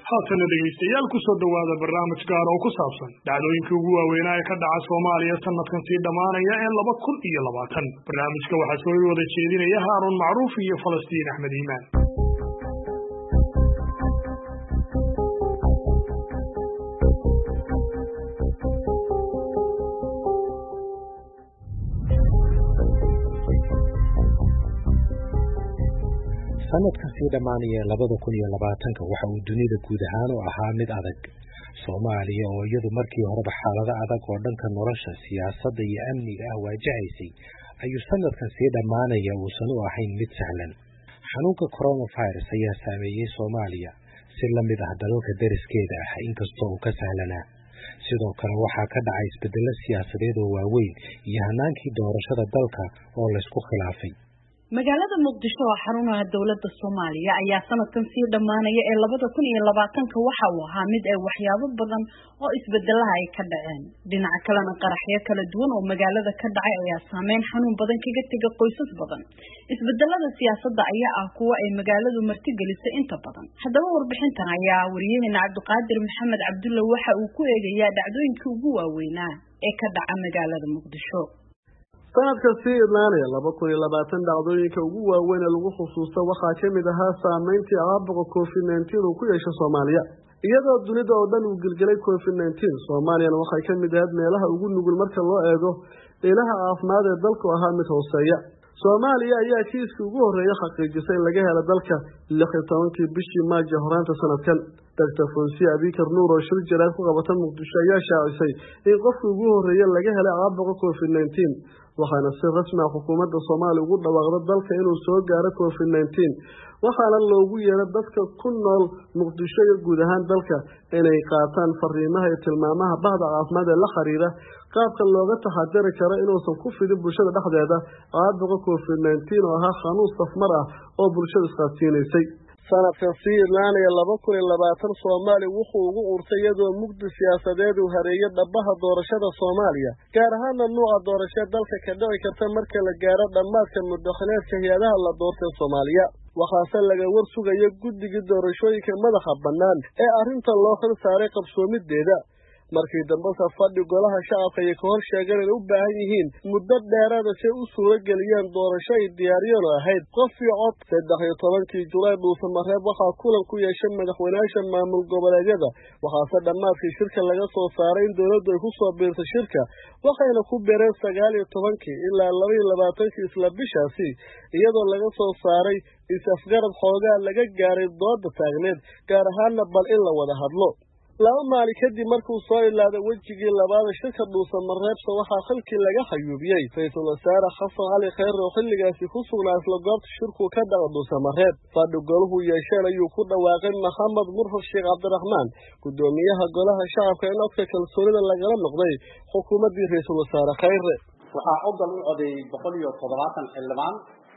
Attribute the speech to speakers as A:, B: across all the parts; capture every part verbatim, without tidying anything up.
A: haatan dhegeystayaal ku soo dhawaada barnaamij gaar oo ku saabsan dhacdooyinkii ugu waaweynaa ee ka dhaca Soomaaliya sanadkan sii dhamaanaya ee laba kun iyo labaatan. Barnaamijka waxaa soo wada jeedinaya Haarun Macruuf iyo Falastiin Axmed Iimaan.
B: sanadkan sii dhamaanaya labada kun iyo labaatanka waxa uu dunida guud ahaan u ahaa mid adag. Soomaaliya oo iyadu markii horeba xaalado adag oo dhanka nolosha, siyaasadda iyo amniga ah waajahaysay, ayuu sanadkan sii dhamaanaya uusan u ahayn mid sahlan. Xanuunka coronavirus ayaa saameeyey Soomaaliya si la mid ah dalalka deriskeeda ah, inkastoo uu ka sahlanaa. sidoo kale waxaa ka dhacay isbeddello siyaasadeed oo waaweyn iyo hanaankii doorashada dalka oo la isku khilaafay.
C: magaalada Muqdisho oo xarumaha dawladda Soomaaliya ayaa sanadkan sii dhamaanaya ee labada kun iyo labaatanka waxa uu ahaa mid ay waxyaabo badan oo isbeddelaha ay ka dhaceen. dhinaca kalena qaraxyo kala duwan oo magaalada ka dhacay ayaa saameyn xanuun badan kaga tegay qoysas badan. isbeddellada siyaasadda ayaa ah kuwa ay magaaladu martigelisay inta badan. haddaba warbixintan ayaa wariyaheena Cabdiqaadir Maxamed Cabdulle waxa uu ku eegayaa dhacdooyinkii ugu waaweynaa ee ka dhaca magaalada Muqdisho.
D: sanadka sii idlaanaya laba kun iyo labaatan dhacdooyinka ugu waaweyn ee lagu xusuusto waxaa ka mid ahaa saameyntii caabuqa covid nineteen uu ku yeeshay Soomaaliya. iyadoo dunida oo dhan uu gilgilay covid nineteen, Soomaaliyana waxay ka mid ahayd meelaha ugu nugul marka loo eego ilaha caafimaad ee dalku ahaa mid hooseeya. Soomaaliya ayaa kiiskii ugu horreeyay xaqiijisay in laga helo dalka lix iyo tobankii bishii Maajo horaanta sanadkan. Doctor Fonsiya Abikar Nuur oo shir jaraad ku qabata Muqdisho ayaa shaacisay in qofkii ugu horreeyay laga helay caabuqa covid nineteen, waxaana si rasmi ah xukuumadda Soomaaliya ugu dhawaaqday dalka inuu soo gaaro covid nineteen, waxaana loogu yeeray dadka ku nool Muqdisho iyo guud ahaan dalka inay qaataan fariimaha iyo tilmaamaha bahda caafimaad ee la xiriira qaabka looga taxadari karo inuusan ku fidin bulshada dhexdeeda caabuqa covid nineteen oo ahaa xanuun safmar ah oo bulshada isqaadsiinaysay. sanadkan sii idlaanaya laba kun iyo labaatan Soomaaliya wuxuu ugu urtay iyadoo mugdi siyaasadeed uu hareeyay dhabaha doorashada Soomaaliya, gaar ahaan nuuca doorashada dalka ka dhici karta marka la gaaro dhammaadka muddaxileedka hay'adaha la doortay Soomaaliya. waxaase laga war sugaya guddiga doorashooyinka madaxa bannaan ee arrinta loo xil saaray qabsoomideeda. markii dambe fadhi golaha shacabka ay ka hor sheegeen inay u baahan yihiin muddo dheeraad ah si u suuro geliyaan doorasho ay diyaariyeen oo ahayd qof iyo cod. saddex iyo tobankii Julaay dhuusamareeb waxaa kulan ku yeeshay madaxweynayaasha maamul goboleedyada, waxaase dhammaadkii shirka laga soo saaray in dowladdu ay ku soo biirtay shirka, waxayna ku beereen sagaal iyo tobankii ilaa laba iyo labaatankii isla bishaasi, iyadoo laga soo saaray is-afgarad xoogaa laga gaaray dooda taagneed, gaar ahaanna bal in la wada hadlo. laba maalin kadib markuu soo ilaaday wejigii labaad shirka dhuusamareebsa waxaa xilkii laga xayuubiyey Ra'iisul Wasaare Xasan Cali Khayre oo xilligaasi ku sugnaa isla goobta shirku ka dhaca dhuusamareeb. fadhi goluhu yeesheen ayuu ku dhawaaqay Maxamed Murhad Sheekh Cabdiraxmaan, gudoomiyaha golaha shacabka, in codka kalsoonida lagala noqday xukuumaddii Ra'iisul Wasaare Khayre.
E: waxaa codal u codeeyey boqol iyo toddobaatan xildhibaan,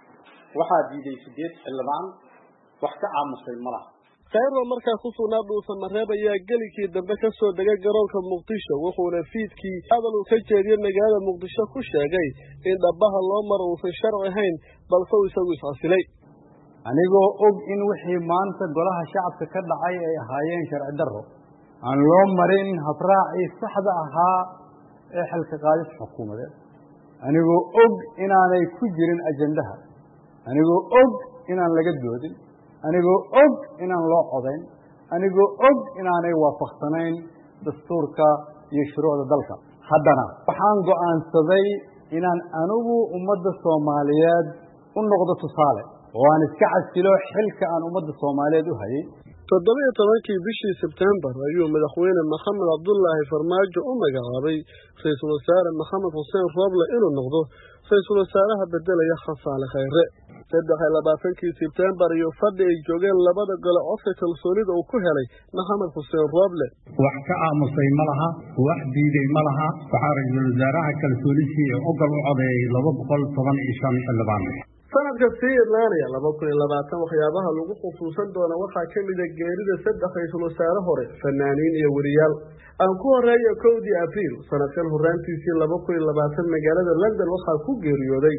E: waxaa diiday sideed xildhibaan, wax ka aamusay malaha.
D: Khayre markaa ku sugnaa dhuusamareeb ayaa gelikii dambe ka soo degay garoonka Muqdisho, wuxuuna fiidkii hadal uu ka jeediyey magaalada Muqdisho ku sheegay in dhabaha loo maro uusan sharci ahayn, balse uu isagu iscasilay.
F: anigoo og in wixii maanta golaha shacabka ka dhacay ay ahaayeen sharci darro, aan loo marin habraacii saxda ahaa ee xilka qaadis xukuumadeed, anigoo og inaanay ku jirin ajandaha, anigoo og inaan laga doodin, anigoo og inaan loo codayn, anigoo og inaanay waafaqsanayn dastuurka iyo shuruucda dalka. haddana waxaan go'aansaday inaan anigu ummadda Soomaaliyeed u noqdo tusaale oo aan iska casilo xilka aan ummadda Soomaaliyeed u hayay.
D: toddoba iyo tobankii bishii Sebtembar ayuu madaxweyne Maxamed Cabdullaahi Farmaajo u magacaabay Ra'iisul Wasaare Maxamed Xuseen Rooble inuu noqdo Ra'iisul Wasaaraha bedelaya Xasan Cali Khayre. saddex iyo labaatankii Sebtembar iyo fadhi ay joogeen labada gole codka kalsoonida uu ku helay Maxamed Xuseen Rooble.
G: wax ka aamusay ma laha, wax diiday ma laha. waxaa Ra'iisul Wasaaraha kalsoonidii ee ogol u codeeyay laba boqol toban iyo shan xildhibaan.
D: sanadka sii idlaanaya laba kun iyo labaatan waxyaabaha lagu xusuusan doona waxaa ka mid ah geerida saddex ra'iisul wasaare hore, fanaaniin iyo wariyaal. aan ku horeeyo kowdii Abriil sanadkan horaantiisii laba kun iyo labaatan magaalada London waxaa ku geeriyooday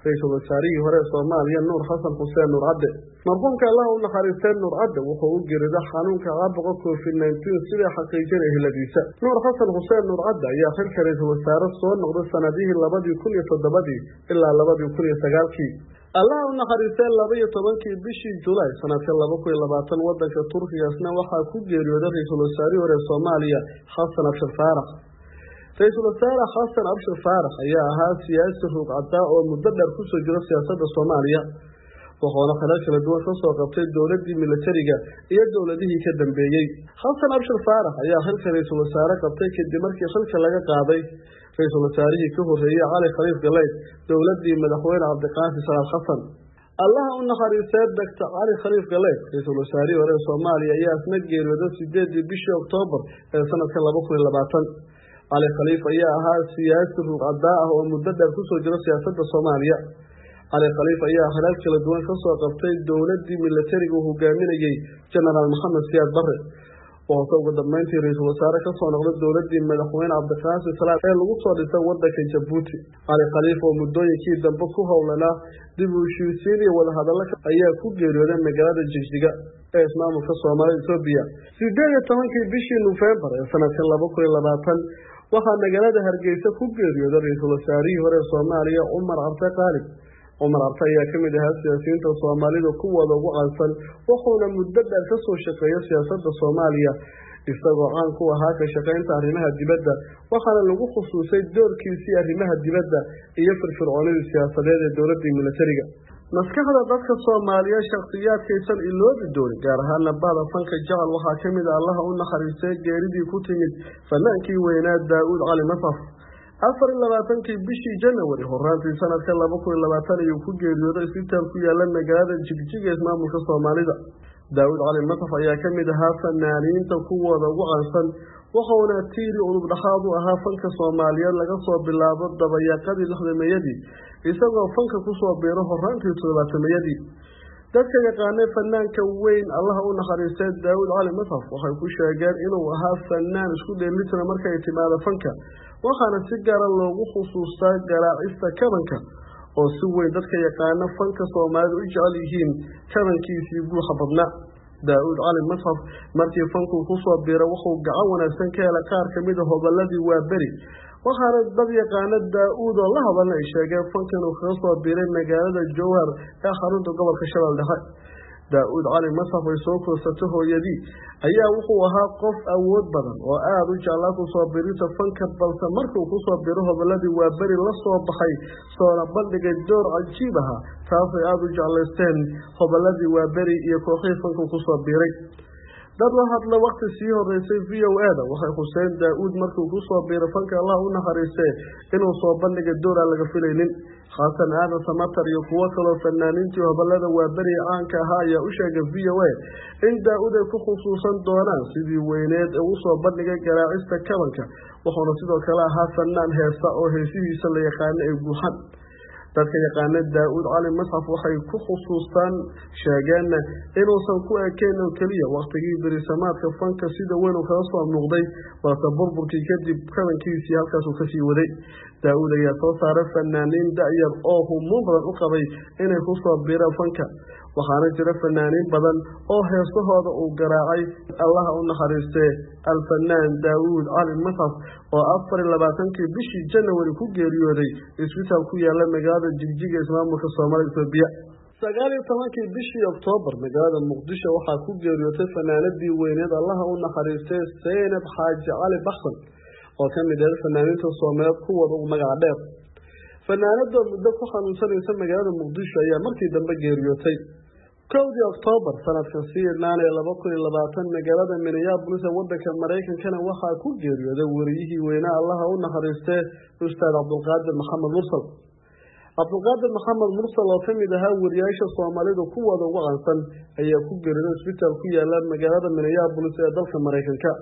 D: ra-iisul wasaarihii hore ee Soomaaliya Nuur Xasan Xuseen Nuur Cadde. Marxuumka Allah u naxariistay Nuur Cadde wuxuu u geeriday xanuunka caabuqa covid nineteen sida xaqiijinay eheladiisa. Nuur Xasan Xuseen Nuur Cadde ayaa xilka ra-iisul wasaare soo noqday sanadihii labadii kun iyo toddobadii ilaa labadii kun iyo sagaalkii. Allah u naxariistay laba iyo tobankii bishii July sanadka laba kun iyo labaatan wadanka Turkigaasna waxaa ku geeriyooday ra-iisul wasaarihii hore ee Soomaaliya Xasan Abshir Faarax. ra-iisul wasaare Xasan Abshir Faarax ayaa ahaa siyaasi ruuqcada oo muddo dheer ku soo jira siyaasadda Soomaaliya, wuxuuna xilal kala duwan ka soo qabtay dowladii militariga iyo dowladihii ka dambeeyay. Xasan Abshir Faarax ayaa xilka ra-iisul wasaare qabtay kadib markii xilka laga qaaday ra-iisul wasaarihii ka horeeyay Cali Khaliif Galeyd dowladii madaxweyne Cabdiqaasim Salaad Xasan. Allah u naxariistay Doctor Cali Khaliif Galeyd ra-iisul wasaarihii hore ee Soomaaliya ayaa isna geeriyooday sideedii bishii Oktoobar ee sanadka laba kun iyo labaatan. Cali Khaliif ayaa ahaa siyaasi ruuqcada ah oo muddo dheer ku soo jira siyaasadda Soomaaliya. Cali Khaliif ayaa xilal kala duwan ka soo qabtay dowladii militariga uu hogaaminayay Generaal Maxamed Siyaad Barre, wuxuu ugu dambeyntii ra-iisul wasaare ka soo noqday dowladii madaxweyne Cabdiqaasim Salaad ee lagu soo dhisay wadanka Jabuuti. Cali Khaliif oo muddooyinkii dambe ku howlanaa dib u heshiisiin iyo wadahadalo ayaa ku geeriyooday magaalada Jigjiga ee ismaamulka Soomaalida Itoobiya sideed iyo tobankii bishii November ee sanadka laba kun iyo labaatan. waxaa magaalada Hargeysa ku geeriyooday ra-iisul wasaarihii hore ee Soomaaliya Umar Arte Qaalib. Umar Arte ayaa ka mid ahaa siyaasiyiinta Soomaalida kuwooda ugu caansan, wuxuuna muddo dheer ka soo shaqeeyay siyaasadda Soomaaliya isagoo caan ku ahaa ka shaqeynta arrimaha dibadda, waxaana lagu xusuusay doorkiisii arrimaha dibadda iyo firfircoonidii siyaasadeed ee dowladii militariga. maskaxda dadka Soomaaliya shakhsiyaadkaysan iloobi doonin gaar ahaan bahda fanka jecel waxaa ka mid ah Allah u naxariistay geeridii ku timid fanaankii weynaa Daawud Cali Masaf. afar iyo labaatankii bishii January horaantii sanadka laba kun iyo labaatan ayuu ku geeriyooday isbitaal ku yaala magaalada Jigjiga ee ismaamulka Soomaalida. Daawud Cali Masaf ayaa ka mid ahaa fanaaniinta kuwooda ugu caansan, wuxuuna tiiri udub dhaxaad u ahaa fanka Soomaaliyeed laga soo bilaabo dabayaaqadii lixdameeyadii isagoo fanka ku soo biiro horaantii toddobaatameeyadii. dadka yaqaanay fanaanka weyn Allah u naxariistay Daawud Cali Masaf waxay ku sheegeen inuu ahaa fanaan isku dheelitiran markay timaado fanka, waxaana si gaar ah loogu xusuustaa garaacista kabanka oo si weyn dadka yaqaana fanka Soomaalida u jecel yihiin kabankiisii guuxa badnaa. Daawud Cali Masaf markii fanku ku soo biiro wuxuu gacan wanaagsan ka helay qaar ka mid ah hoballadii waa beri, waxaana dad yaqaana Daawud oo la hadalna ay sheegeen fankan uu kaga soo biiray magaalada Jowhar ee xarunta gobolka Shabeelle Dhexe. Daawud Cali Masaf ay soo korsatay hooyadii ayaa wuxuu ahaa qof awood badan oo aad u jeclaa ku soo biirista fanka, balse markuu ku soo biiro hoballadii waa beri la soo baxay soona bandhigay door cajiib ah taasoo aad u jeclaysteen hoballadii waa beri iyo kooxihii fanku ku soo biiray. dad la hadla waqti sii horeysay V O A da waxay xuseen Daawud markuu ku soo biiray fanka Allah u naxariistay inuu soo bandhigay door aan laga filaynin. Xasan Aadan Samatar iyo kuwo kaloo fanaaniintii hoballada waa beri caanka ahaa ayaa u sheegay V O A in Daawud ay ku xusuusan doonaan sidii weyneed ee uu soo bandhigay garaacista kabanka, wuxuuna sidoo kale ahaa fanaan heesta oo heesihiisa la yaqaano ay guuxan. dadka yaqaana Daawud Cali Masaf waxay ku xusuustaan sheegeen inuusan ku ekeyn oo kaliya waqtigii berisamaadka fanka sida weyn uu kaga soo muuqday, balse burburkii kadib kabankiisii halkaas uu ka sii waday. Daawud ayaa soo saaray fanaaniin da'yar oo humuun badan u qabay inay ku soo biiraan fanka, waxaana jira fanaaniin badan oo heesahooda uu garaacay Allah u naxariistay alfanaan Daawud Cali Masaf oo afar iyo labaatankii bishii January ku geeriyooday isbitaal ku yaala magaalada Jigjiga ee ismaamulka Soomaalida Itoobiya. sagaal iyo tobankii bishii Oktoobar magaalada Muqdisho waxaa ku geeriyootay fanaanadii weyneed Allah u naxariistay Zeynab Xaaji Cali Baxsan oo ka mid ah fanaaniinta Soomaaliyeed kuwooda ugu magac dheer. fanaanada muddo ku xanuunsanaysa magaalada Muqdisho ayaa markii dambe geeriyootay. kowdii Oktoobar sanadkan sii idnaanaya laba kun iyo labaatan magaalada Minneapolis ee wadanka Mareykankana waxaa ku geeriyooday wariyihii weynaa Allah u naxariistay Ustaad Cabdulqaadir Maxamed Mursal. Cabdulqaadir Maxamed Mursal oo ka mid ahaa wariyaasha Soomaalida kuwooda ugu caansan ayaa ku geeriyooday isbitaal ku yaala magaalada Minneapolis ee dalka Mareykanka.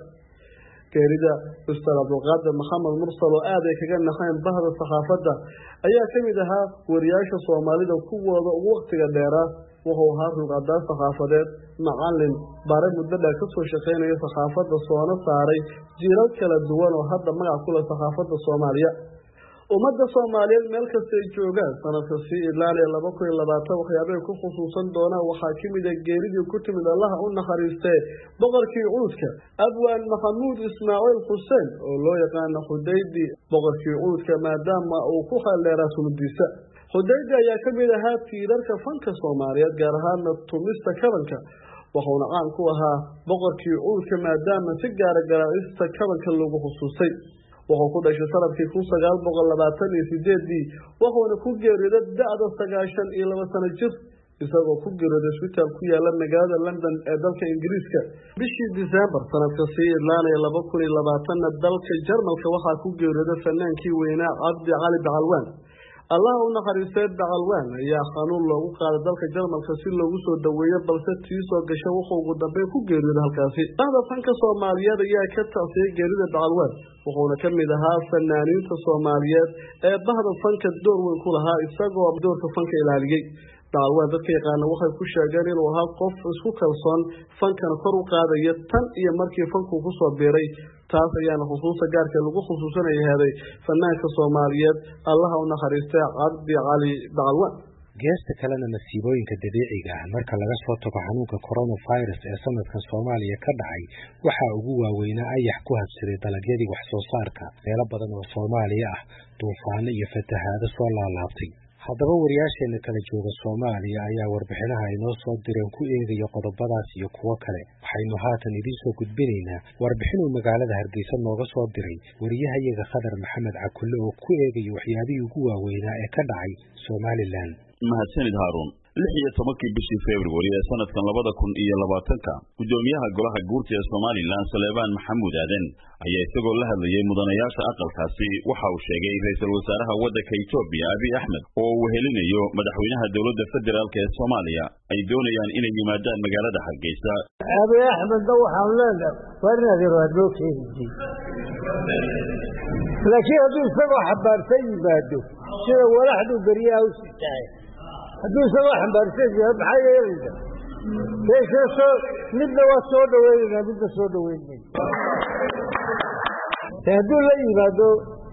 D: geerida Ustaad Cabdulqaadir Maxamed Mursal oo aad ay kaga naxeen bahda saxaafadda ayaa ka mid ahaa wariyaasha Soomaalida kuwooda ugu waqtiga dheeraa, wuxuu ahaa ruuqcada saxaafadeed, macallin bare muddo dheer ka soo shaqeynaya saxaafadda soona saaray jiilal kala duwan oo hadda magac ku leh saxaafadda Soomaaliya. ummadda Soomaaliyeed meel kasta ay joogaan sanadka sii ilaaliya laba kun iyo labaatan waxyaabo ay ku xusuusan doonaan waxaa ka mid ah geeridii ku timid Allah u naxariistay boqorkii Uudka Abwaan Maxamuud Ismaaciil Xuseen oo loo yaqaan Xudaydi boqorkii Uudka maadaama uu ku xaleeraa sunnadiisa Xudaydi ayaa ka mid ahaa tiirarka fanka Soomaaliyeed gaar ahaan tumista kabanka wuxuuna caan ku ahaa boqorkii Uudka maadaama si gaar garaacista kabanka lagu xusuustay wuxuu ku dhashay sanadkii kun sagaal boqol labaatan iyo sideed wuxuuna ku geeriyooday da'da sagaashan iyo laba sano jir isagoo ku geeriyooday isbitaal ku yaala magaalada London ee dalka Ingiriiska bishii December sanadka sii ilaanaya laba kun iyo labaatan dalka Jarmalka waxaa ku geeriyooday fanaankii weynaa Cabdi Cali Bacalwaan Allah u naxariistay Bacalwaan ayaa xanuun loogu qaaday dalka Jarmalka si loogu soo daweeyo balse tii soo gashay wuxuu ugu dambeyn ku geeriyooday halkaasi dadka fanka Soomaaliyeed ayaa ka taasiyay geerida Bacalwaan wuxuuna ka mid ahaa fanaaniinta Soomaaliyeed ee bahda fanka door weyn ku lahaa isagoo doorka fanka ilaaliyay Bacalwaan dadka yaqaan waxay ku sheegeen inuu ahaa qof isku kalsoon fankana kor u qaadaya tan iyo markii fanku ku soo biiray taas ayaana xusuusta gaarka lagu xusuusanayahay fanaanka Soomaaliyeed Allah u naxariistay Cabdi Cali Bacalwaan
B: geesta kalena nasiibooyinka dabiiciga ah marka laga soo tago xanuunka coronavirus ee sanadkan Soomaaliya ka dhacay waxa ugu waaweynaa ayax ku habsaday dalagyadii wax soo saarka meelo badan oo Soomaaliya ah duufaano iyo fatahaado soo laalaabtay haddaba wariyaasheena kala jooga Soomaaliya ayaa warbixinaha ay noo soo direen ku eegaya qodobadaas iyo kuwo kale waxaynu haatan idin soo gudbinaynaa warbixin uu magaalada Hargeysa nooga soo diray wariyahayaga Khadar Maxamed Cakulle oo ku eegaya waxyaabihii ugu waaweynaa ee ka dhacay Somaliland
H: mahadsanid Haaruun lix iyo tobankii bishii February ee sanadkan labada kun iyo labaatanka gudoomiyaha golaha guurta ee Somaliland Saleebaan Maxamuud Aadan ayaa isagoo la hadlayay mudanayaasha aqalkaasi waxa uu sheegay ra'iisul wasaaraha waddanka Itoobiya Abiy Ahmed oo uu helinayo madaxweynaha dowladda federaalka ee Soomaaliya ay doonayaan inay yimaadaan magaalada Hargeysa
I: Abiy Ahmed waxa uu leeyahay warnadi raadoo keedii laakiin hadduu isagoo xabaarsan yimaado sida walaxdu beriyaha u sitaay hadduu isagoo xambaarsan yahay maxay yeelaysaa beeshaasoo midna waa soo dhaweynayna midna soo dhaweynayna hadduu la yimaado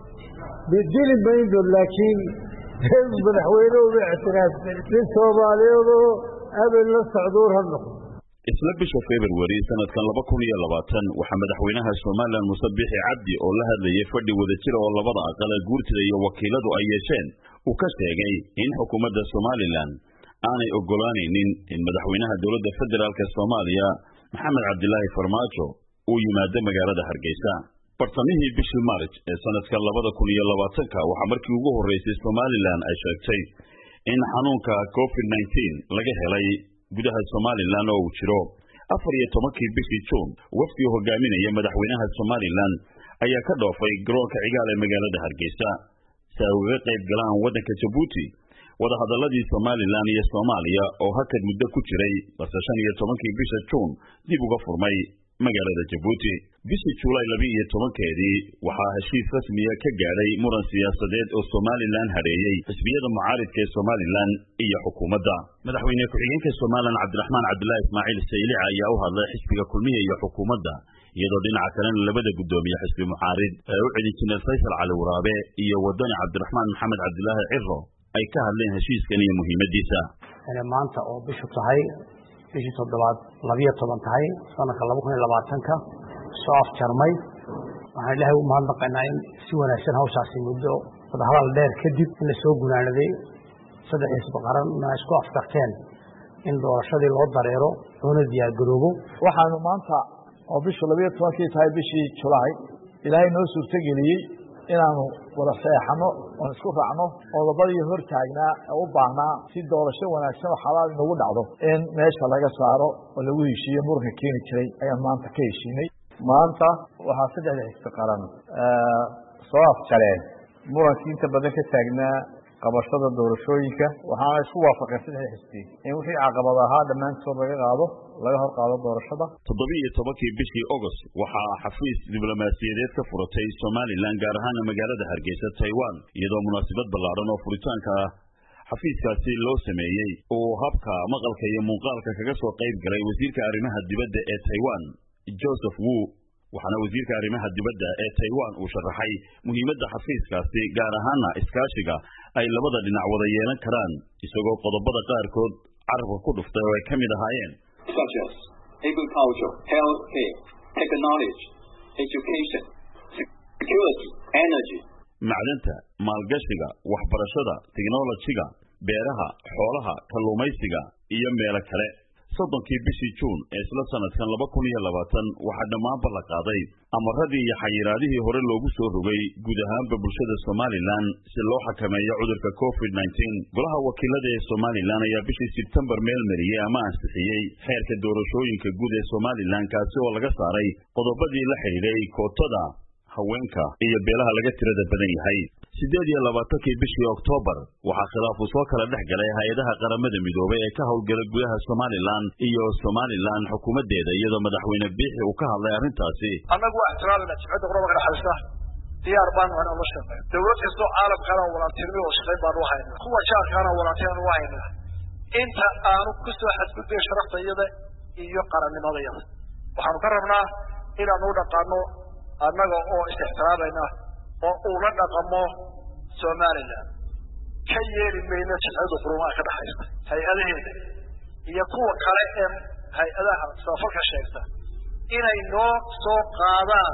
I: bedeli mayno laakiin madaxweyne uma ictiraafsan nin Soomaaliyeed oo abel la socduur ha noqdo
H: isla bisha February sanadkan laba kun iyo labaatan waxa madaxweynaha Soomaaliland Muuse Biixi Cabdi oo la hadlayay fadhi wadajir oo labada aqal ee guurtida iyo wakiiladu ay yeesheen uu ka sheegay in xukuumadda Soomaaliland aanay ogolaanaynin in madaxweynaha dowladda federaalka Soomaaliya Maxamed Cabdilaahi Farmaajo uu yimaado magaalada Hargeysa bartamihii bishii March ee sanadkan labada kun iyo labaatanka waxa markii ugu horeysay Soomaaliland ay sheegtay in xanuunka COVID nineteen laga helay gudaha Somaliland oo uu jiro afar iyo tobankii bishii June wafdi hogaaminaya madaxweynaha Somaliland ayaa ka dhoofay garoonka cigaal ee magaalada Hargeysa si ay uga qayb galaan waddanka Djibouti wada hadalladii Somaliland iyo Soomaaliya oo hakad muddo ku jiray balse shan iyo tobankii bisha June dib uga furmay magaalada Djibouti bishii July laba iyo tobankeedii waxaa heshiis rasmi ah ka gaaray muran siyaasadeed oo Somaliland hareeyay xisbiyada mucaaridka ee Somaliland iyo xukuumadda madaxweyne ku-xigeenka Somaliland Cabdiraxmaan Cabdilaahi Ismaaciil Saylici ayaa u hadlay xisbiga kulmiye iyo xukuumadda iyadoo dhinaca kalena labada gudoomiye xisbi mucaarid ee u cidin jiray Faysal Cali Waraabe iyo wadani Cabdiraxmaan Maxamed Cabdilaahi Cirro ay ka hadleen heshiiskan iyo muhiimadiisa
I: maanta oo bishu tahay bishii toddobaad laba iyo toban tahay sanadka laba kun iyo labaatanka soo afjarmay waxaan ilaahay u mahadnaqaynaa in si wanaagsan hawshaasi muddo wadahadal dheer kadib in la soo gunaanaday saddex xisbi qaranna isku afkarteen in doorashadii loo dareero loona diyaargaroobo
J: waxaanu maanta oo bishu laba iyo tobankii tahay bishii July ilaahay noo suurtageliyey inaanu wada saxano oo isku raacno qodobadii hor taagnaa oo u baahnaa si doorasho wanaagsan oo xalaal nagu dhacdo in meesha laga saaro oo lagu heshiiyo muranka keeni jiray ayaan maanta ka heshiinay maanta waxaa saddexda xisbi qaran soo afjareen murankii inta badan ka taagnaa qabashada doorashooyinka waxaana isku waafaqeen saddexda xisbi in wixii caqabad ahaa dhammaantood laga qaado laga hor qaado doorashada
H: toddoba iyo tobankii bishii August waxaa xafiis diblomaasiyadeed ka furatay Somaliland gaar ahaan magaalada Hargeysa Taiwan iyadoo munaasabad ballaaran oo furitaanka xafiiskaasi loo sameeyay oo habka maqalka iyo muuqaalka kaga soo qayb galay wasiirka arrimaha dibadda ee Taiwan Joseph Wu waxaana wasiirka arrimaha dibadda ee Taiwan uu sharaxay muhiimadda xafiiskaasi gaar ahaana iskaashiga ay labada dhinac wada yeelan karaan isagoo qodobada qaarkood carabka ku dhuftay oo ay ka mid ahaayeen
K: agriculture, healthcare, technology, education, security, energy.
H: macdanta, maalgashiga, waxbarashada, tiknoolajiga, beeraha, xoolaha, kalluumaysiga iyo meelo kale. soddonkii bishii Juun ee isla sanadkan laba kun iyo labaatan waxaa dhammaanba la qaaday amaradii iyo xayiraadihii hore loogu soo rogay guud ahaanba bulshada Somaliland si loo xakameeyo cudurka covid nineteen. Golaha wakiilada ee Somaliland ayaa bishii September meel mariyay ama ansixiyay xeerka doorashooyinka guud ee Somaliland kaasi oo laga saaray qodobadii la xiriiray kootada haweenka iyo beelaha laga tirada badan yahay. sideed iyo labaatankii bishii Oktoobar waxaa khilaaf soo kala dhex galay hay'adaha qaramada midoobay ee ka howlgala gudaha Somaliland iyo Somaliland xukuumadeeda iyadoo madaxweyne Biixi uu ka hadlay arrintaasi.
L: Anagu waa ixtiraamna jimcada qodobka dhaxalista diyaar baan u nahay shaqada. Dawladda kastoo caalamkana walaaltinimo oo shaqeyn baan u haynaa. Kuwa jaarkana walaaltinimo u haynaa. Inta aanu ku soo xadgudbay sharafteeda iyo qarannimadayada. Waxaanu ka rabnaa inaanu u dhaqaano annaga oo istixtiraamayna oo uu la dhaqamo Somaliland ka yeeli mayna jimcada quruumaha ka dhaxaysta hay'adaheeda iyo kuwa kale ee hay'adaha safarka sheegta inay noo soo qaadaan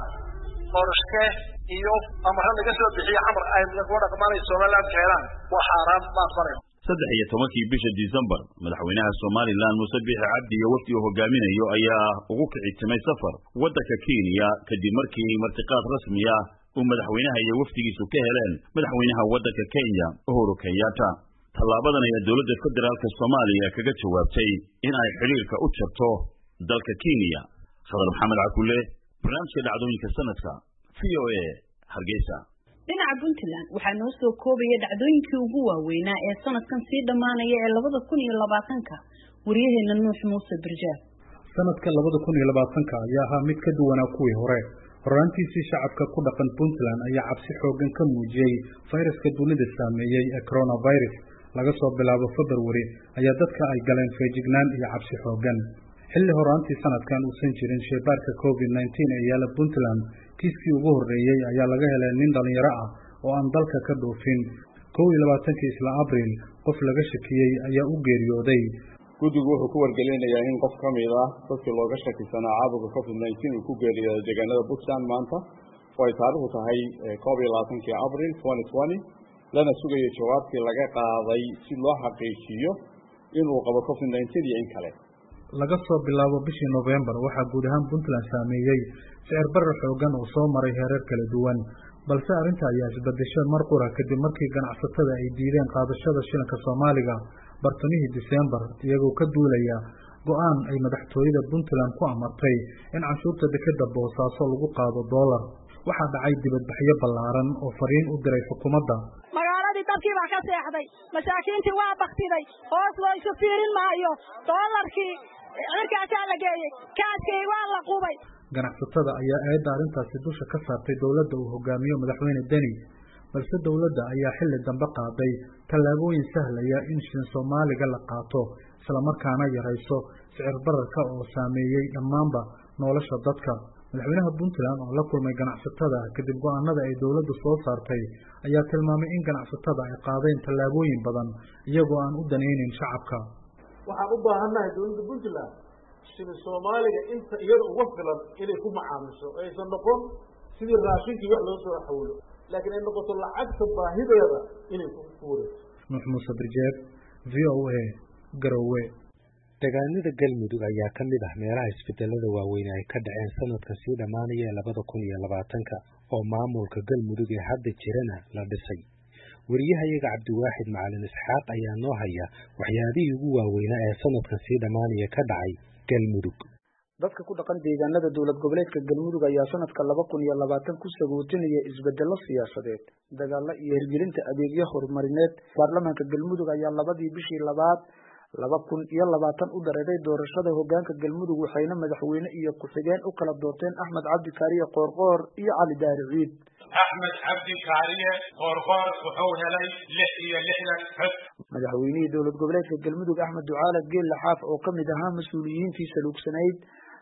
L: qorshe iyo amar laga soo bixiyo amar ay lagu dhaqmaanay Somaliland keenan waa xaraan ma aqbalay.
H: saddex iyo tobankii bisha December madaxweynaha Somaliland Muuse Biixi Cabdi iyo wafdi uu hogaaminayo ayaa ugu kicitimay safar waddanka Kenya kadib markii martiqaad rasmi ah uu madaxweynaha iyo wafdigiisu ka heleen madaxweynaha waddanka Kenya Uhuru Kenyatta. Tallaabadan ayaa dowladda federaalka Soomaaliya kaga jawaabtay in ay xiriirka u jarto dalka Kenya. Khadar Maxamed Cakulle, barnaamijka dhacdooyinka sanadka V O A Hargeysa.
C: dhinaca Puntland waxaa noo soo koobaya dhacdooyinkii ugu waaweynaa ee sanadkan sii dhamaanaya ee labada kun iyo labaatanka wariyaheena Nuux Muuse Birjaab.
G: sanadka labada kun iyo labaatanka ayaa ahaa mid ka duwanaa kuwii hore. horaantiisii shacabka ku dhaqan Puntland ayaa cabsi xoogan ka muujiyay fayraska dunida saameeyay ee coronavirus. laga soo bilaabo February ayaa dadka ay galeen feejignaan iyo cabsi xoogan. xilli horaantii sanadkan uusan jirin shaybaarka covid nineteen ee yaala Puntland kiiskii ugu horeeyay ayaa laga helay nin dhalinyaro ah oo aan dalka ka dhoofin. kow iyo labaatankii isla Abriil qof laga shakiyay ayaa u geeriyooday.
M: guddigu wuxuu ku wargelinayaa in qof ka mid ah dadkii looga shakisanaa caabuqa covid nineteen uu ku geeriyooday deegaanada Puntland maanta oo ay taariikhdu tahay kow iyo labaatankii Abriil twenty twenty lana sugayo jawaabtii laga qaaday si loo xaqiijiyo inuu qabo covid nineteen iyo in kale.
G: laga soo bilaabo bishii November waxaa guud ahaan Puntland saameeyay sicir barar xoogan oo soo maray heerar kala duwan balse arrinta ayaa isbedeshay mar qura kadib markii ganacsatada ay diideen qaadashada shilinka Soomaaliga bartamihii December iyagoo ka duulaya go'aan ay madaxtooyada Puntland ku amartay in cashuurta dekedda Boosaaso lagu qaado dollar. waxaa dhacay dibadbaxyo ballaaran oo fariin u diray xukuumadda.
N: magaaladii dadkii baa ka seexday masaakiintii waa baktiday hoos loo isu fiirin maayo dollarkii cirkaasaa la geeyey kaaskii waa la qubay.
G: ganacsatada ayaa eedda arrintaasi dusha ka saartay dowladda uu hogaamiyo madaxweyne Deni balse dowladda ayaa xilli dambe qaaday tallaabooyin sahlaya in shilin Soomaaliga la qaato isla markaana yarayso sicir bararka oo saameeyay dhammaanba nolosha dadka. madaxweynaha Puntland oo la kulmay ganacsatada kadib go'aanada ay dowladdu soo saartay ayaa tilmaamay in ganacsatada ay qaadeen tallaabooyin badan iyagoo aan u daneynin shacabka.
D: waxaan u baahannahay dowladda Puntland shilin Soomaaliga inta iyada ugu filan inay ku macaamiso aysan noqon sidii raashinkii wax loo soo xawlo laakiin ay noqoto lacagta baahideeda inay ku fuurayso.
G: Nuux Muuse Birjaab, V O A, Garowe.
B: deegaanada Galmudug ayaa ka mid ah meelaha isbedelada waaweyn ay ka dhaceen sanadka sii dhamaanaya labada kun iyo labaatanka oo maamulka Galmudug ee hadda jirana la dhisay. wariyahayaga Cabdiwaaxid Macalin Isxaaq ayaa noo haya waxyaabihii ugu waaweynaa ee sanadka sii dhamaanaya ka dhacay Galmudug.
O: dadka ku dhaqan deegaanada dowlad goboleedka Galmudug ayaa sanadka laba kun iyo labaatan ku sagootinaya isbedelo siyaasadeed, dagaalo iyo hirgelinta adeegyo horumarineed. baarlamaanka Galmudug ayaa labadii bishii labaad laba kun iyo labaatan u dareeray doorashada hoggaanka Galmudug waxayna madaxweyne iyo ku-xigeen u kala doorteen Axmed Cabdi Kaariye Qoorqoor iyo Cali Daari Ciid.
P: Axmed Cabdi Kaariye Qoorqoor wuxuu helay lix iyo lixdan cod.
O: madaxweynihii dowlad goboleedka Galmudug Axmed Ducaale Geelle Xaaf oo ka mid ahaa mas'uuliyiintii saluugsanayd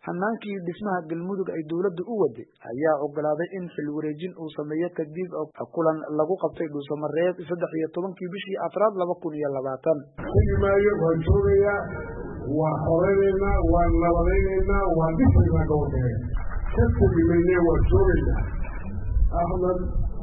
O: hanaankii dhismaha galmudug ay dowladda u waday ayaa ogolaaday in xil wareejin uu sameeyo kadib kulan lagu qabtay dhuusamareeb saddex iyo tobankii bishii afraad laba kun iyo labaatan
Q: maayo waan joogayaa waa xoreynayna waan nabadaynaynaa waan dhisaynaa gobolkeega ka fogimayne waan joogaynaa axmed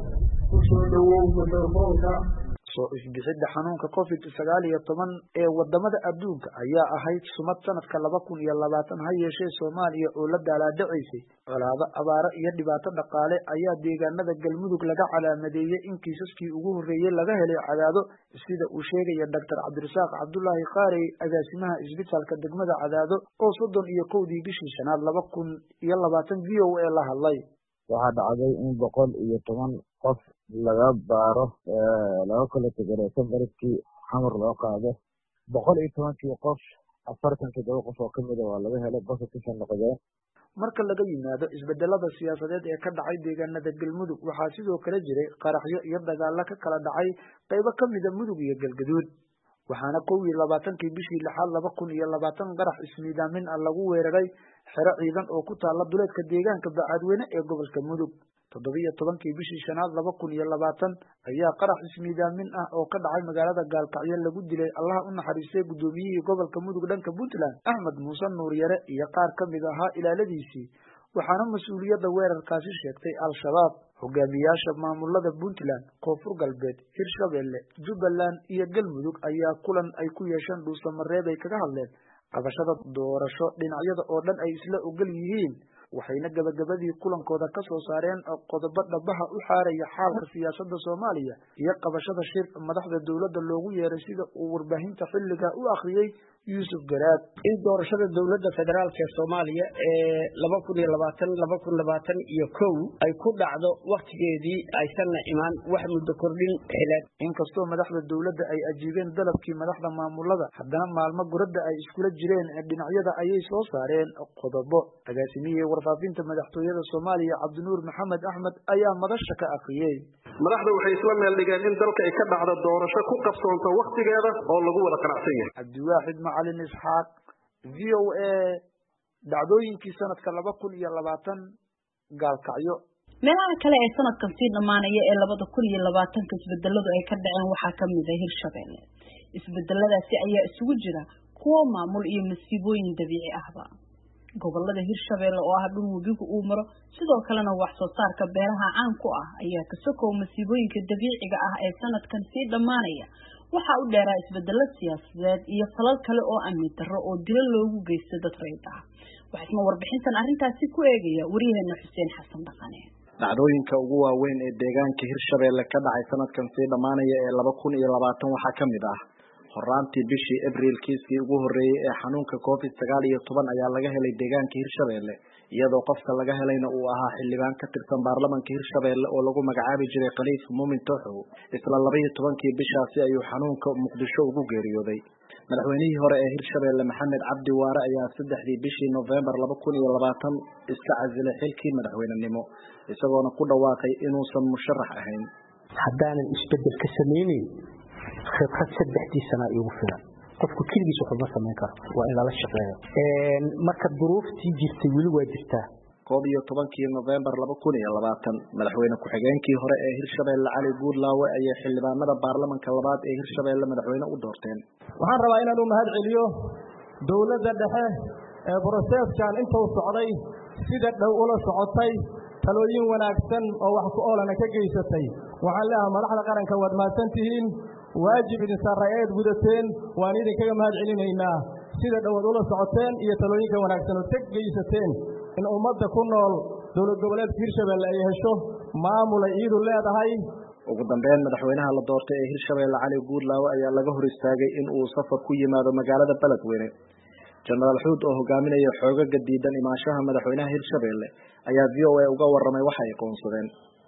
Q: kusoo dhawow mikrofoonka
O: soo ifbixidda xanuunka covid sagaal iyo toban ee wadamada adduunka ayaa ahayd sumad sanadka laba kun iyo labaatan ha yeeshee Soomaaliya oo la daalaadhacaysay colaado abaaro iyo dhibaato dhaqaale ayaa deegaanada galmudug laga calaamadeeyay in kiisaskii ugu horeeyay laga helay cadaado sida uu sheegay Doctor Cabdirasaaq Cabdullaahi Qaari agaasimaha isbitaalka degmada Cadaado oo soddon iyo kowdii bishii shanaad laba kun iyo labaatan V O A la hadlay
R: waxaa dhacday in boqol iyo toban qof laga baaro laga kala tegareesan baridkii xamar loo qaado boqol iyo tobankii qof afartan toddoba qof oo kamida waa laga helay positive noqdeen
O: marka laga yimaado isbedelada siyaasadeed ee ka dhacay deegaanada galmudug waxaa sidoo kale jiray qaraxyo iyo dagaalo ka kala dhacay qaybo kamida mudug iyo galgaduud waxaana kow iyo labaatankii bishii lixaad laba kun iyo labaatan qarax ismiidaamin ah lagu weeraray xero ciidan oo ku taala duleedka deegaanka Bacadweyne ee gobolka Mudug toddoba iyo tobankii bishii shanaad laba kun iyo labaatan ayaa qarax ismiidaamin ah oo ka dhacay magaalada Gaalkacyo lagu dilay Allah u naxariistay gudoomiyihii gobolka Mudug dhanka Puntland Axmed Muuse Nuur Yare iyo qaar kamid ahaa ilaaladiisii waxaana mas'uuliyadda weerarkaasi sheegtay Al-Shabaab hogaamiyaasha maamulada Puntland Koonfur Galbeed Hirshabelle Jubbaland iyo Galmudug ayaa kulan ay ku yeesheen dhuusamareeb ay kaga hadleen qabashada doorasho dhinacyada oo dhan ay isla ogol yihiin waxayna gabagabadii kulankooda ka soo saareen qodobo dhabaha u xaaraya xaalka siyaasadda Soomaaliya iyo qabashada shir madaxda dawladda loogu yeeray sida uu warbaahinta xilliga u akhriyay Yusuf Garaad
S: in doorashada dawladda federaalka Soomaaliya ee laba kun iyo labaatan laba kun iyo labaatan iyo kow ay ku dhacdo waqtigeedii aysan imaan wax muddo kordhin xilaad
O: inkastoo madaxda dawladda ay ajiibeen dalabkii madaxda maamulada haddana maalmo guradda ay iskula jireen dhinacyada ayay soo saareen qodobo agaasimiyay warfaafinta madaxtooyada Soomaaliya Cabdinuur Maxamed Axmed ayaa madasha ka aqriyay
T: madaxda waxay isla meel dhigeen in dalka ay ka dhacdo doorasho ku qabsoonto waqtigeeda oo lagu wada qanacsan yahay
O: Cabdiwaxid Macalin Isxaaq V O A dhacdooyinkii sanadka laba kun iyo labaatan Gaalkacyo
C: meelaha kale ee sanadkan sii dhamaanaya ee laba kun iyo labaatan ka isbedeladu ay ka dhaceen waxaa kamid ah Hirshabelle isbedeladaasi ayaa isugu jira kuwa maamul iyo masiibooyin dabiici ahba gobolada Hirshabelle oo ah dhul webigu uu maro sidoo kalena wax soo saarka beeraha caan ku ah ayaa ka soo masiibooyinka dabiiciga ah ee sanadkan sii dhamaanaya waxa uu dheeraa isbedelo siyaasadeed iyo falal kale oo amni darro oo dilo loogu geystay dad rayid ah waxaana warbixintan arrintaasi ku eegaya wariyaheena Xuseen Xasan Dhaqane
U: dhacdooyinka ugu waaweyn ee deegaanka Hirshabelle ka dhacay sanadkan sii dhamaanaya ee laba kun iyo labaatan waxa kamid ah horaantii bishii Abriil kiiskii ugu horeeyay ee xanuunka covid sagaal iyo toban ayaa laga helay deegaanka Hirshabelle iyadoo qofka laga helayna uu ahaa xildhibaan ka tirsan baarlamaanka Hirshabelle oo lagu magacaabi jiray Khaliif Muumin Toxo isla laba iyo tobankii bishaasi ayuu xanuunka Muqdisho ugu geeriyooday madaxweynihii hore ee Hirshabelle Maxamed Cabdi Waare ayaa saddexdii bishii November laba kun iyo labaatan iska casilay xilkii madaxweynenimo isagoona ku dhawaaqay inuusan musharax ahayn
I: haddaanan isbedel ka sameeynin khibrad saddexdii sana igu filan qofku keligiis wuxuu ma sameyn karo waa in lala shaqeeyo een marka duruuftii jirtay weli waa jirtaa
U: koob iyo tobankii November laba kun iyo labaatan madaxweyne ku-xigeenkii hore ee Hirshabelle Cali Guudlaawe ayaa xildhibaanada baarlamaanka labaad ee Hirshabelle madaxweyne u doorteen
V: waxaan rabaa inaan u mahad celiyo dawladda dhexe ee processkan intuu socday sida dhow ula socotay talooyin wanaagsan oo wax ku oolana ka geysatay waxaan leeyahay madaxda qaranka waad mahadsantihiin waajib idin saareed gudateen waan idinkaga mahad celinaynaa sida dhawaad ula socoteen iyo talooyinka wanaagsan oo tag geysateen in ummadda ku nool dawlad goboleedka Hirshabelle ay hesho maamul ay iidu leedahay
U: ugu dambeyn madaxweynaha la doortay ee Hirshabelle Cali Guudlaawe ayaa laga hor istaagay in uu safar ku yimaado magaalada Beledweyne General Xuud oo hogaaminaya xoogaga diidan imaanshaha madaxweynaha Hirshabelle ayaa V O A uga waramay waxa ay qoonsadeen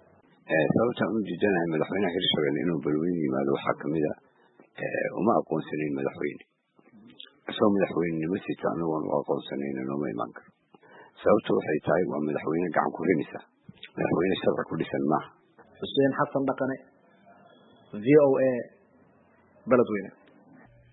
W: ee sababta uu diidanay madaxweynaha Hirshabelle inuu Beledweyne yimaado waxa kamid ah ee uma aqoonsanin madaxweyne soo madaxweyne ma si taano waan aqoonsanin inuu ma iman karo sababtu waxay tahay waa madaxweyne gacan ku rinaysa madaxweyne sharci ku dhisan ma
U: Xuseen Xasan Dhaqane V O A Beledweyne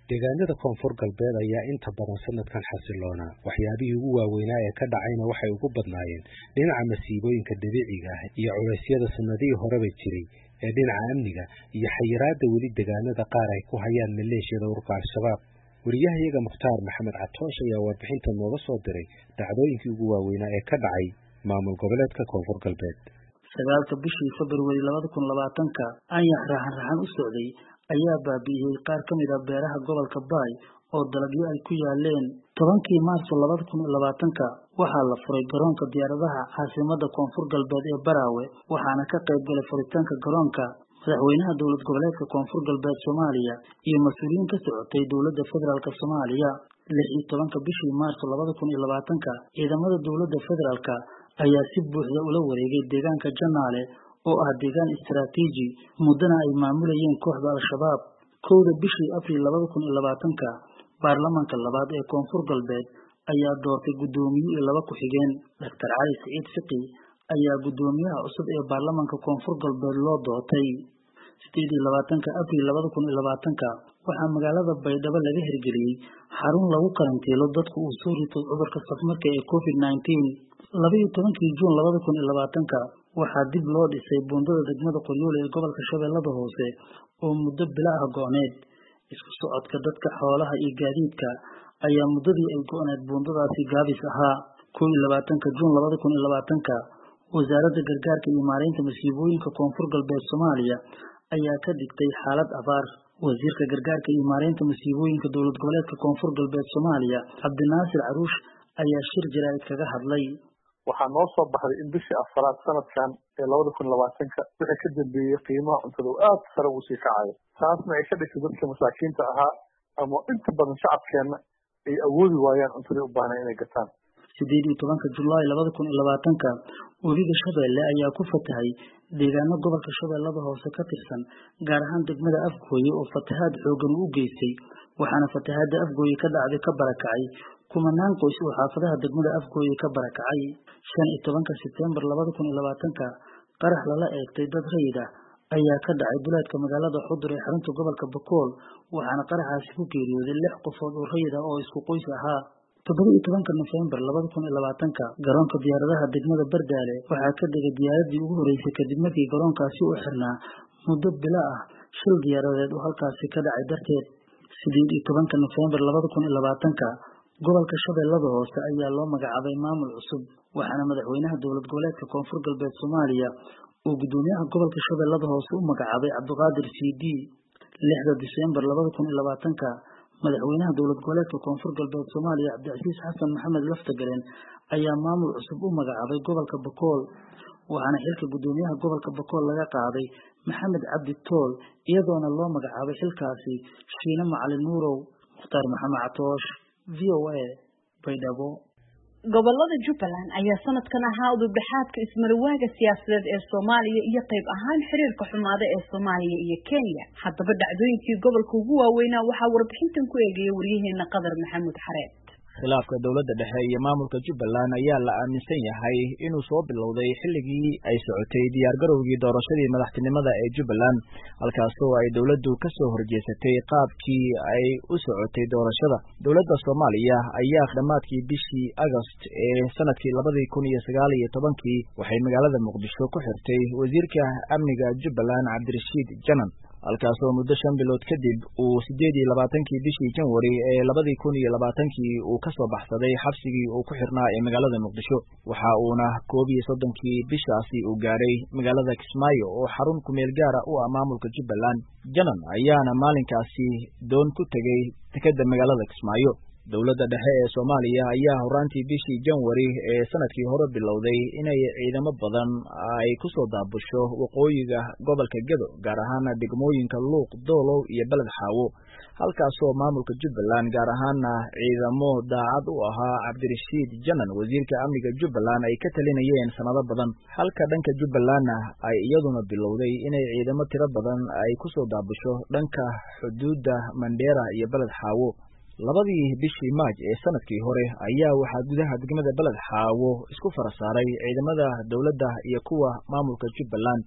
B: deegaanada koonfur galbeed ayaa inta badan sanadkan xasiloona waxyaabihii ugu waaweynaa ee ka dhacayna waxay ugu badnaayeen dhinaca masiibooyinka dabiiciga ah iyo culeysyada sanadihii horeba jiray ee dhinaca amniga iyo xayiraadda weli deegaanada qaar ay ku hayaan maleeshiyada ururka al-shabaab wariyahayaga mukhtaar maxamed catoosh ayaa warbixinta nooga soo diray dhacdooyinkii ugu waaweynaa ee ka dhacay maamul goboleedka koonfur galbeed
A: sagaalka bishii February labada kun labaatanka ayaa raxan raxan u socday ayaa baabi'iyay qaar ka mid ah beeraha gobolka Baay oo dalagyo ay ku yaaleen tobankii Maarso labada kun labaatanka waxaa la furay garoonka diyaaradaha caasimadda koonfur galbeed ee Baraawe waxaana ka qayb galay furitaanka garoonka madaxweynaha dowlad goboleedka koonfur galbeed Soomaaliya iyo mas'uuliyiin ka socotay dowladda federaalka Soomaaliya lix iyo tobanka bishii Maarso labada kun labaatanka ciidamada dowladda federaalka ayaa si buuxda ula wareegay deegaanka Janaale oo ah deegaan istiraatiiji muddana ay maamulayeen kooxda al-shabaab kowda bishii Abriil labada kun labaatanka baarlamaanka labaad ee koonfur galbeed ayaa doortay guddoomiye iyo laba ku-xigeen Dr Cali Saciid Fiqi ayaa guddoomiyaha cusub ee baarlamaanka koonfur galbeed loo doortay sideed iyo labaatanka Abriil labada kun labaatanka waxaa magaalada Baydhabo laga hirgeliyay xarun lagu karantiilo dadku uu soo rito cudurka safmarka ee covid nineteen laba iyo tobankii Juun labada kun labaatanka waxaa dib loo dhisay buundada degmada Qoryoole ee gobolka Shabeellada Hoose oo muddo bila ah go'need isku socodka dadka xoolaha iyo gaadiidka ayaa muddadii ay go'need buundadaasi gaabis ahaa kow iyo labaatanka Juun labada kun labaatanka wasaaradda gargaarka iyo maareynta masiibooyinka koonfur galbeed Soomaaliya ayaa ka dhigtay xaalad abaar wasiirka gargaarka iyo maareynta masiibooyinka dowlad goboleedka koonfur galbeed Soomaaliya Cabdinaasir Caruush ayaa shir jaraa'id kaga hadlay
E: waxaa noo soo baxday in bishii afraad sanadkan ee labada kun labaatanka wixii ka dambeeyey qiimaha cuntada aad sare ugu sii kacayo taasna ay ka dhigtay dadka masaakiinta ahaa ama inta badan shacabkeenna ay awoodi waayaan cuntadii u baahnaa inay gataan
A: sideed iyo tobanka Julaay labada kun labaatanka webiga Shabeelle ayaa ku fatahay deegaano gobolka Shabeellada Hoose ka tirsan gaar ahaan degmada Afgooye oo fatahaad xooggan u geystay waxaana fatahaadda Afgooye ka dhacday ka barakacay kumanaan qoys oo xaafadaha degmada Afgooye ka barakacay shan iyo tobanka Sebtembar labada kun labaatanka qarax lala eegtay dad rayid ah ayaa ka dhacay duleedka magaalada Xudur ee xarunta gobolka Bakool waxaana qaraxaasi ku geeriyooday lix qofood oo rayid ah oo isku qoys ahaa toddoba iyo tobanka Novembar labada kun labaatanka garoonka diyaaradaha degmada Bardaale waxaa ka degay diyaaradii ugu horeysay kadib markii garoonkaasi uu xirnaa muddo bila ah shil diyaaradeed oo halkaasi ka dhacay darteed sideed iyo tobanka Novembar labada kun labaatanka gobolka Shabeellada Hoose ayaa loo magacaabay maamul cusub waxaana madaxweynaha dowlad goboleedka koonfur galbeed Soomaaliya uu guddoomiyaha gobolka Shabeellada Hoose u magacaabay Cabdiqaadir Siidi lixda Diseembar labada kun labaatanka madaxweynaha dowlad goboleedka koonfur galbeed Soomaaliya Cabdicasiis Xasan Maxamed Laftagareen ayaa maamul cusub u magacaabay gobolka Bakool waxaana xilka guddoomiyaha gobolka Bakool laga qaaday Maxamed Cabdi Tool iyadoona loo magacaabay xilkaasi Shiina Macalin Nuurow Mukhtaar Maxamed Catoosh V O A Baydhabo
C: gobolada Jubbaland ayaa sanadkan ahaa udubdhaxaadka ismarwaaga siyaasadeed ee Soomaaliya iyo qayb ahaan xiriirka xumaada ee Soomaaliya iyo Kenya haddaba dhacdooyinkii gobolka ugu waaweynaa waxaa warbixintan ku eegayay wariyaheena Qadar Maxamuud Xareed
F: khilaafka dowladda dhexe iyo maamulka Jubbaland ayaa la aaminsan yahay inuu soo bilowday xilligii ay socotay diyaar garowgii doorashadii madaxtinimada ee Jubbaland halkaasoo ay dowladdu ka soo horjeesatay qaabkii ay u socotay doorashada dowladda Soomaaliya ayaa dhamaadkii bishii August ee sanadkii labada kun iyo sagaal iyo tobankii waxay magaalada Muqdisho ku xirtay wasiirka amniga Jubbaland Cabdirashiid Janan halkaasoo muddo shan bilood kadib uu sideed iyo labaatankii bishii Janwari ee labada kun iyo labaatankii uu ka soo baxsaday xabsigii uu ku xirnaa ee magaalada Muqdisho waxa uuna koob iyo soddonkii bishaasi uu gaaray magaalada Kismaayo oo xarun ku meel gaar ah u ah maamulka Jubbaland Janan ayaana maalinkaasi doon ku tagay dekedda magaalada Kismaayo dowladda dhexe ee Soomaaliya ayaa horaantii bishii Janwari ee sanadkii hore bilowday inay ciidamo badan ay ku soo daabusho waqooyiga gobolka Gedo gaar ahaan degmooyinka Luuq, Doolow iyo Balad Xaawo halkaasoo maamulka Jubbaland gaar ahaan ciidamo daacad u ahaa Cabdirashiid Janan wasiirka amniga Jubbaland ay ka talinayeen sanado badan halka dhanka Jubbaland ay iyaduna bilowday inay ciidamo tiro badan ay ku soo daabusho dhanka xuduudda Mandheera iyo Balad Xaawo labadii bishii Maaj ee sanadkii hore ayaa waxaa gudaha degmada Balad Xaawo isku farasaaray ciidamada dowladda iyo kuwa maamulka Jubbaland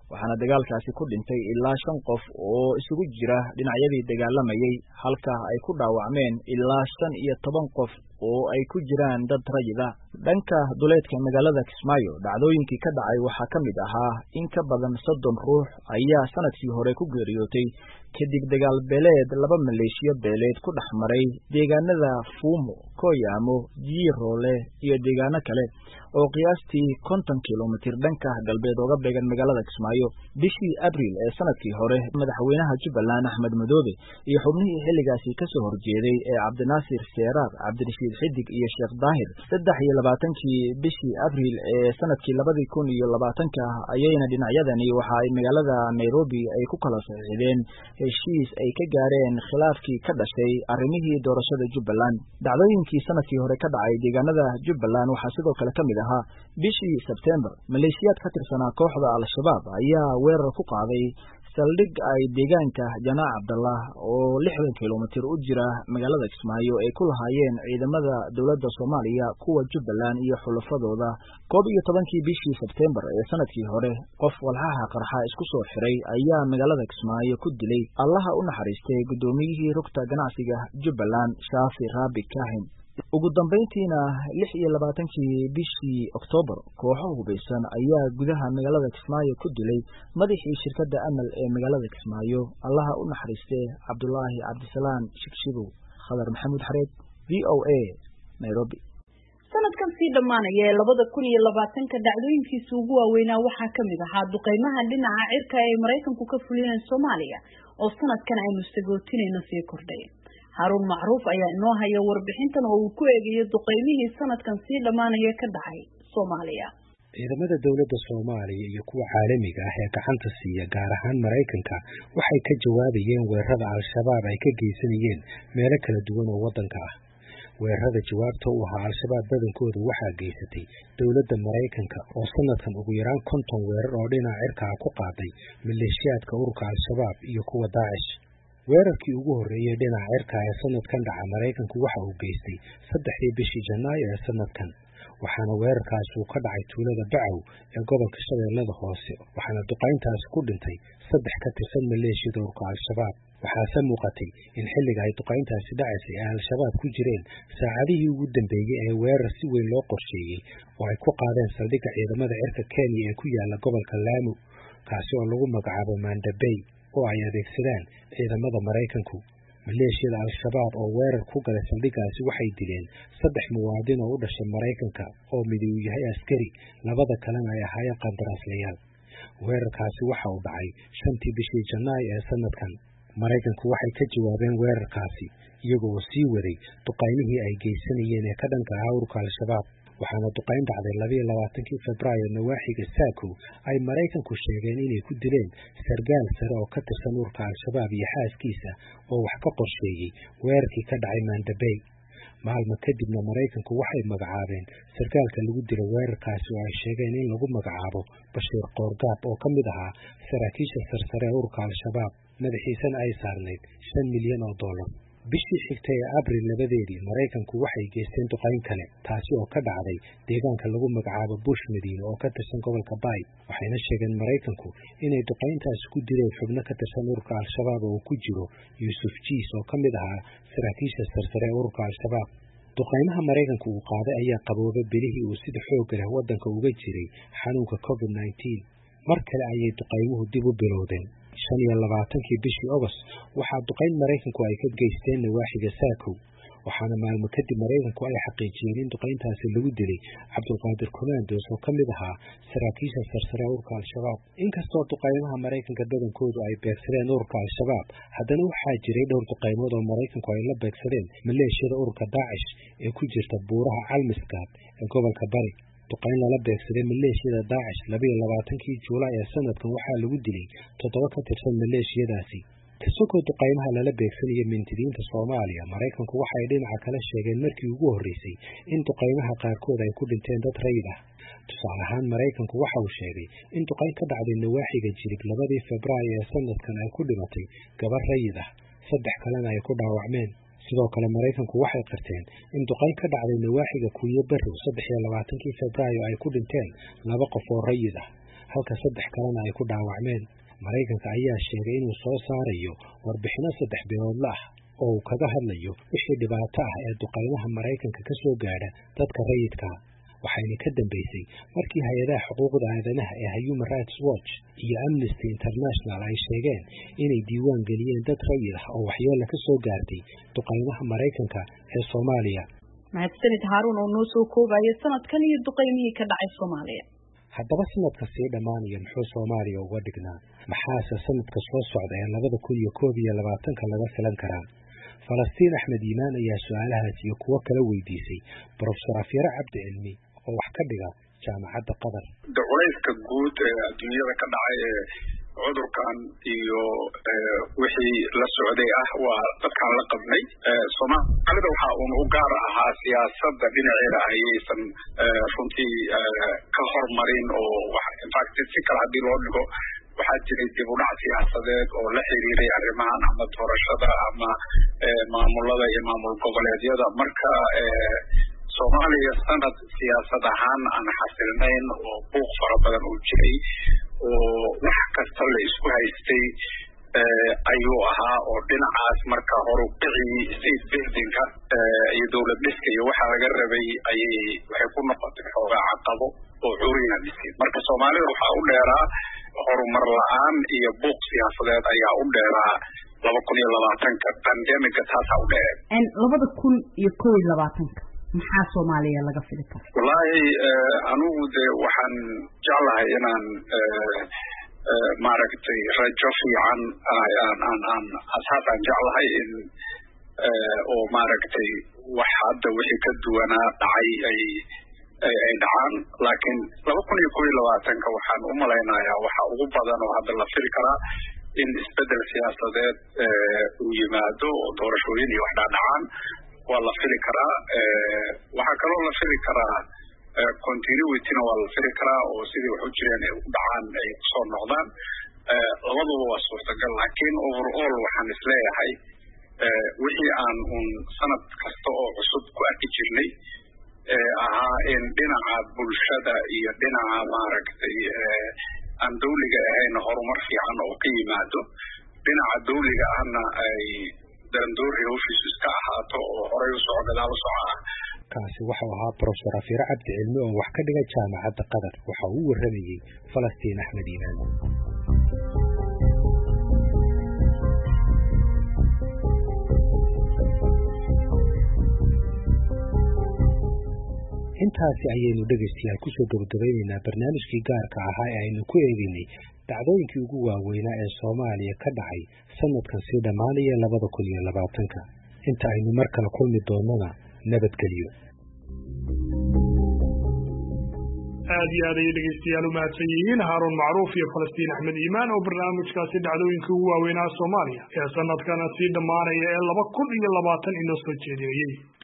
F: waxaana dagaalkaasi ku dhintay ilaa shan qof oo isugu jira dhinacyadii dagaalamayay halka ay ku dhaawacmeen ilaa shan iyo toban qof oo ay ku jiraan dad rayid ah. dhanka duleedka magaalada Kismaayo dhacdooyinkii ka dhacay waxaa ka mid ahaa in ka badan soddon ruux ayaa sanadkii hore ku geeriyootay kadib dagaal beeleed laba maleeshiyo beeleed ku dhex maray deegaanada Fuumo, Koyamo, Jiiroole iyo deegaano kale oo qiyaastii konton kiiloomitir dhanka galbeed uga beegan magaalada Kismaayo. bishii Abriil ee sanadkii hore madaxweynaha Jubbaland Axmed Madoobe iyo xubnihii xilligaasi ka soo horjeeday ee Cabdinaasir Seeraar, Cabdirashiid Xidig iyo Sheekh Daahir saddex iyo labaatankii bishii Abriil ee sanadkii labadii kun iyo labaatanka ayayna dhinacyadani waxa ay magaalada Nairobi ay ku kala saxiixdeen heshiis ay ka gaareen khilaafkii ka dhashay arrimihii doorashada Jubbaland. dhacdooyinkii sanadkii hore ka dhacay deegaanada Jubbaland waxaa sidoo kale ka mid ahaa bishii Sebtembar maleeshiyaad ka tirsanaa kooxda Al-Shabaab ayaa weerar ku qaaday saldhig ay deegaanka Janaac Cabdallah oo lixdan kiiloomitir u jira magaalada Kismaayo ay ku lahaayeen ciidamada dowladda Soomaaliya kuwa Jubbaland iyo xulafadooda. koob iyo tobankii bishii Sebtembar ee sanadkii hore qof walxaha qarxa isku soo xiray ayaa magaalada Kismaayo ku dilay Allaha u naxariistay gudoomiyihii rugta ganacsiga Jubbaland Shaafi Raabi Kaahin. ugu dambeyntiina lix iyo labaatankii bishii Oktoobar kooxo hubeysan ayaa gudaha magaalada Kismaayo ku dilay madaxii shirkadda Amal ee magaalada Kismaayo Allaha u naxariistay Cabdullaahi Cabdisalaan Shigshigow. Khadar Maxamuud Xareed, V O A, Nairobi.
C: sanadkan sii dhamaanaya ee labada kun iyo labaatanka dhacdooyinkiisa ugu waaweynaa waxaa ka mid ahaa duqeymaha dhinaca cirka ee Mareykanku ka fuliyeen Soomaaliya oo sanadkan aynu sagootinayna sii kordhay. Harun Macruuf ayaa inoo haya warbixintan oo uu ku eegayo duqeymihii sanadkan sii dhamaanaya ka dhacay Soomaaliya.
B: ciidamada dowladda Soomaaliya iyo kuwa caalamiga ah ee gacanta siiya gaar ahaan Mareykanka waxay ka jawaabayeen weerarada Al-Shabaab ay ka geysanayeen meelo kala duwan oo wadanka ah. weerarada jawaabta u ahaa Al-Shabaab badankoodu waxaa geysatay dowladda Mareykanka oo sanadkan ugu yaraan konton weerar oo dhinaca cirka ah ku qaaday maleeshiyaadka ururka Al-Shabaab iyo kuwa Daacish. weerarkii ugu horreeyay dhinaca cirka ee sanadkan dhaca Mareykanku waxa uu geystay saddexdii bishii Janaayo ee sanadkan, waxaana weerarkaasi uu ka dhacay tuulada Bacow ee gobolka Shabeellada Hoose, waxaana duqeyntaasi ku dhintay saddex ka tirsan maleeshiyada ururka Al-Shabaab. waxaase muuqatay in xilliga ay duqeyntaasi dhacaysay ay Al-Shabaab ku jireen saacadihii ugu dambeeyey ee weerar si weyn loo qorsheeyey oo ay ku qaadeen saldhigga ciidamada cirka Kenya ee ku yaala gobolka Lamu, kaasi oo lagu magacaabo Manda Bay oo ay adeegsadaan ciidamada Mareykanku. maleeshiyada Al-Shabaab oo weerar ku galay saldhiggaasi waxay dileen saddex muwaadin oo u dhashay Mareykanka oo mid uu yahay askari, labada kalena ay ahaayeen qandaraaslayaal. weerarkaasi waxa uu dhacay shantii bishii Janaayo ee sanadkan. Mareykanku waxay ka jawaabeen weerarkaasi iyagoo sii waday duqeymihii ay geysanayeen ee ka dhanka ah ururka Al-Shabaab, waxaana duqeyn dhacday labiyo labaatankii Febraayo nawaaxiga Saako ay Mareykanku sheegeen inay ku dileen sargaal sare oo ka tirsan ururka Al-Shabaab iyo xaaskiisa oo wax ka qorsheeyey weerarkii ka dhacay Manda Bay. maalmo kadibna Mareykanku waxay magacaabeen sargaalka lagu dilay weerarkaasi oo ay sheegeen in lagu magacaabo Bashiir Qoorgaab oo ka mid ahaa saraakiisha sarsare ee ururka Al-Shabaab, madaxiisana ay saarneyd shan milyan oo dollar. bishii xigtay ee Abriil labadeedii Mareykanku waxay geysteen duqeyn kale, taasi oo ka dhacday deegaanka lagu magacaabo Bush Madiine oo ka tirsan gobolka Bay, waxayna sheegeen Mareykanku inay duqeyntaasi ku dileen xubno ka tirsan ururka Al-Shabaab oo ku jiro Yuusuf Jiis oo ka mid ahaa saraakiisha sarsare ee ururka Al-Shabaab. duqeymaha Mareykanku uu qaaday ayaa qaboobay bilihii uu sida xoogga leh wadanka uga jiray xanuunka covid nineteen. mar kale ayay duqeymuhu dib u bilowdeen. shan iyo labaatankii bishii August waxaa duqeyn Mareykanku ay ka geysteen nawaaxiga Saako, waxaana maalmo kadib Mareykanku ay xaqiijiyeen in duqeyntaasi lagu dilay Cabdulqaadir Commandos oo ka mid ahaa saraakiisha sarsare ee ururka Al-Shabaab. inkastoo duqeymaha Mareykanka badankoodu ay beegsadeen ururka Al-Shabaab, haddana waxaa jiray dhowr duqeymood oo Mareykanku ay la beegsadeen maleeshiyada ururka Daacish ee ku jirta buuraha Calmiskaad ee gobolka Bari. duqeyn lala beegsaday maleeshiyada Daacish labiyo labaatankii Juulaay ee sanadkan waxaa lagu dilay toddoba ka tirsan maleeshiyadaasi. kasoo duqeymaha lala beegsanaya mintidiinta Soomaaliya, Mareykanku waxay dhinaca kale sheegeen markii ugu horeysay in duqeymaha qaarkood ay ku dhinteen dad rayid ah. tusaale ahaan Mareykanku waxa uu sheegay in duqeyn ka dhacday nawaaxiga Jirib labadii Febraayo ee sanadkan ay ku dhimatay gabar rayid ah, saddex kalena ay ku dhaawacmeen. sidoo kale Mareykanku waxay qirteen in duqeyn ka dhacday nawaaxiga Kuuyo Barrow saddex iyo labaatankii Febraayo ay ku dhinteen laba qof oo rayid ah. halka saddex kalena ay ku dhaawacmeen. Maraykanka ayaa sheegay inuu soo saarayo warbixino saddex biloodla ah oo uu kaga hadlayo wixii dhibaato ah ee duqaymaha Maraykanka ka soo gaadha dadka rayidka ah. waxayna ka dambeysay markii hay-adaha xuquuqda aadanaha ee Human Rights Watch iyo Amnesty International ay sheegeen inay diiwaan geliyeen dad rayid ah oo waxyeello ka soo gaartay duqaymaha Maraykanka ee Soomaaliya.
C: mahadsanid Haaruun oo noo soo koobaya sanadkan iyo duqaymihii ka dhacay Soomaaliya.
B: haddaba sanadka sii dhammaanaya muxuu Soomaaliya uga dhignaa? maxaase sanadka soo socda ee labada kun iyo koob iyo labaatanka laga filan karaa? Falastiin Axmed Iimaan ayaa su-aalahaas iyo kuwo kala weydiisay Professor Afyare Cabdi Cilmi oo wax ka dhiga jaamacadda Qatar.
J: culayska guud ee adduunyada ka dhacay ee cudurkan iyo wixii la socday ah waa dadkaan la qabnay. Soomaalida waxa uun u gaar ahaa siyaasadda dhinaceeda ayaysan runtii ka hormarin oo infact si kale haddii loo dhigo waxaa jiray dib u dhac siyaasadeed oo la xiriiray arrimahan ama doorashada ama maamulada iyo maamul goboleedyada. marka Soomaaliya sanad siyaasad ahaan aan xasilnayn oo buuq fara badan uu jiray oo wax kasta la isku haystay ayuu ahaa oo dhinacaas marka horukicii state buildingka iyo dowlad dhiska iyo waxa laga rabay ayay waxay ku noqotay xoogaa caqabo oo curina dhisin. marka Soomaalida waxaa u dheeraa horumar la-aan iyo buuq siyaasadeed ayaa u dheeraa laba kun iyo labaatanka pandemiga taasaa u dheereen.
C: labada kun iyo kow iyo labaatanka maxaa Soomaaliya laga fili karaa?
J: wallaahi anigu de waxaan jeclahay inaan maaragtay rajo fiican aan aan aan asaasaan jeclahay in oo maaragtay wax hadda wixii ka duwanaa dhacay ay ay dhacaan. laakiin laba kun iyo kow iyo labaatanka waxaan u malaynayaa waxa ugu badan oo hadda la fili karaa in isbedel siyaasadeed uu yimaado oo doorashooyin iyo wax dhacdhacaan waa la fili karaa. waxaa kaloo la fili karaa continuityna waa la fili karaa oo sidii wax u jireen ay u dhacaan ay kusoo noqdaan. labaduba waa suurtagal. laakiin overall waxaan isleeyahay wixii aan un sanad kasta oo cusub ku arki jirnay ahaa in dhinaca bulshada iyo dhinaca maaragtay aan dawliga ahayn horumar fiican oo ka yimaado, dhinaca dawliga ahna ay darandoori hawshiisu iska ahaato oo horay u soco gadaal u soco ah.
B: kaasi wuxuu ahaa Professor Afyare Cabdi Cilmi oo wax ka dhiga jaamacadda Qatar. waxa uu waramayay Falastiin Axmed Iimaan. intaasi ayaynu dhegeystayaal kusoo gabagabaynaynaa barnaamijkii gaarka ahaa ee aynu ku eegaynay dhacdooyinkii ugu waaweynaa ee Soomaaliya ka dhacay sanadkan sii dhammaanaya labada kun iyo labaatanka. inta aynu mar kale kulmi doonana nabadgelyo.
K: aad iyo aad ayay dhegeystayaal u mahadsan yihiin Haaruun Macruuf iyo Falastiin Axmed Iimaan oo barnaamijkaasi dhacdooyinkii ugu waaweynaa Soomaaliya ee sanadkan sii dhammaanaya ee laba kun iyo labaatan inoo soo jeediyay.